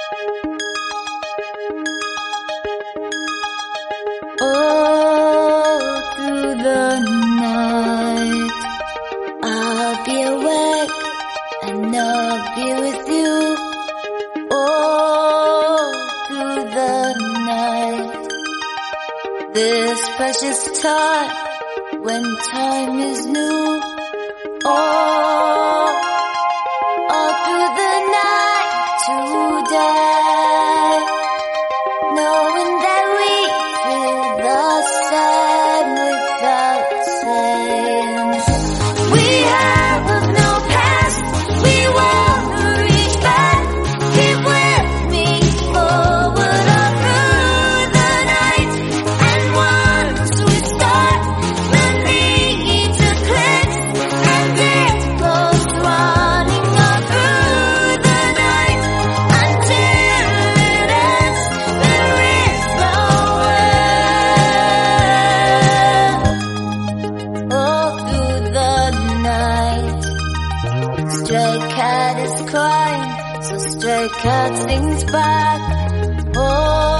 through the night, I'll be awake and I'll be with you. All through the night, this precious time when time is new. All through the night today, knowing that we feel the same without saying. We have no past, we won't reach back. Keep with me forward all through the night. And once we start, the need to cleanse, and it goes running all through the night until it ends. There is no end. All through the night, stray cat is crying, so stray cat sings back. Oh.